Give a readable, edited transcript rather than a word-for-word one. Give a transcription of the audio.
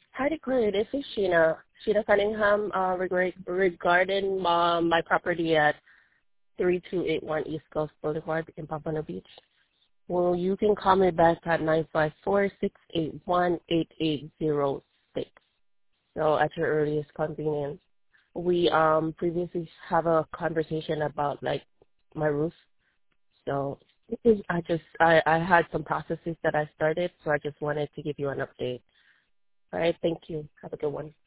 Hi, Declan. This is Sheena Cunningham, regarding my property at 3281 East Coast Boulevard in Pompano Beach. Well, you can call me back at 954-681-8806. So at your earliest convenience. We previously have a conversation about like my roof. So I had some processes that I started, so I just wanted to give you an update. All right, thank you. Have a good one.